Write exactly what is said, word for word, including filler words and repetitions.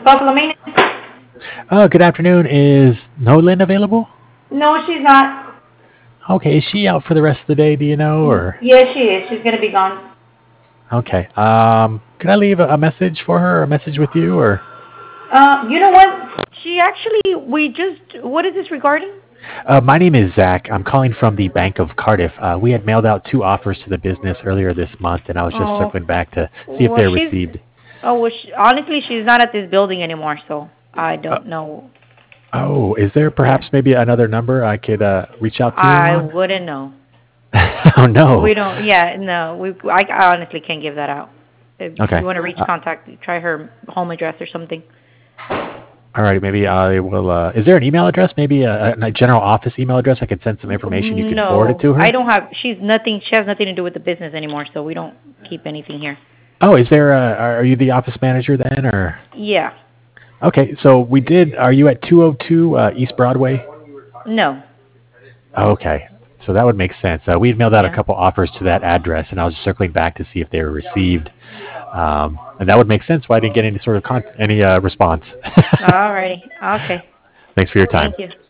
Buffalo Maintenance? Uh, good afternoon. Is Nolan available? No, she's not. Okay, is she out for the rest of the day? Do you know? Or Yes, she is. She's gonna be gone. okay. Um, can I leave a, a message for her? Or a message with you? Or Uh, you know what? She actually, we just, what is this regarding? uh, my name is Zach. I'm calling from the Bank of Cardiff. Uh, we had mailed out two offers to the business earlier this month, and I was just Oh, circling back to see if well, they're she's, received. oh, well, she, honestly, she's not at this building anymore, so I Uh, don't know. oh, is there Yeah, perhaps maybe another number I could uh, reach out to her I on? wouldn't know. Oh no. We don't, yeah, no, we, I, I honestly can't give that out. If you Okay. want to reach Uh, contact, try her home address or something. all right. Maybe I will. Uh, is there an email address? Maybe a, a general office email address? I could send some information. You could forward it No, to I her. don't have. She's nothing. She has nothing to do with the business anymore, so we don't keep anything here. Oh, is there? A, are you the office manager then, or? Yeah. Okay, so we did. Are you at two oh two uh, East Broadway? No. Okay, so that would make sense. Uh, we had mailed out a Yeah. couple offers to that address, and I was just circling back to see if they were received, um, and that would make sense. Why I didn't get any sort of con- any uh, response? Alrighty. Okay. Thanks for your Thank time. you.